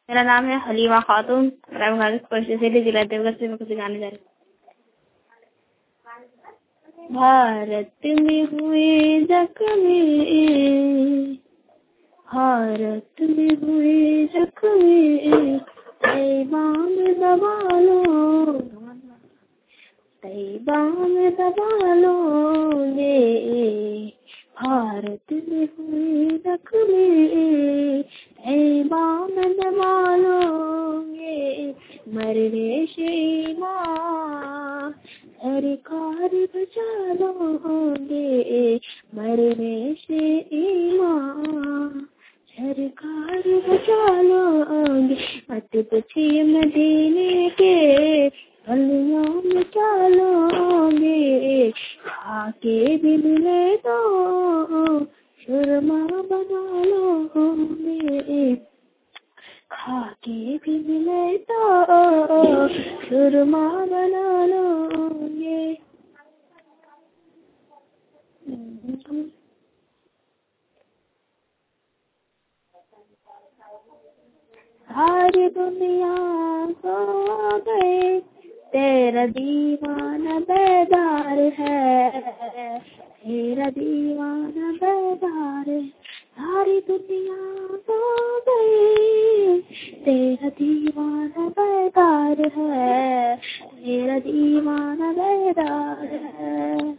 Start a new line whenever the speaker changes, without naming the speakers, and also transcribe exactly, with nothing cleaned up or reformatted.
मेरा नाम है हलीमा खातून, मैं बंगाल से जिला देवघर से मैं कुछ गाने जा रही हूँ। भारत में हुए जख्मी, भारत में हुए जख्मी, तैबाम दबा लो, तैबाम दबा लोगे। भारत में हुए जख्मी, तैबाम दबा लोगे। मरने से माँ सरकार बचा लोगे, मरने से माँ सरकार बचा लोगे। मत पूछिए मदीने के गलियों में चलोगे, खाके भी मिले तो सुरमा बना लोगे, खाके भी मिले तो सुरमा बना लोगे। सारी दुनिया सो गई, तेरा दीवाना बेदार है, तेरा दीवाना बेदार है। सारी दुनिया सो गई, तेरा दीवाना बेदार है, तेरा दीवाना बेदार है।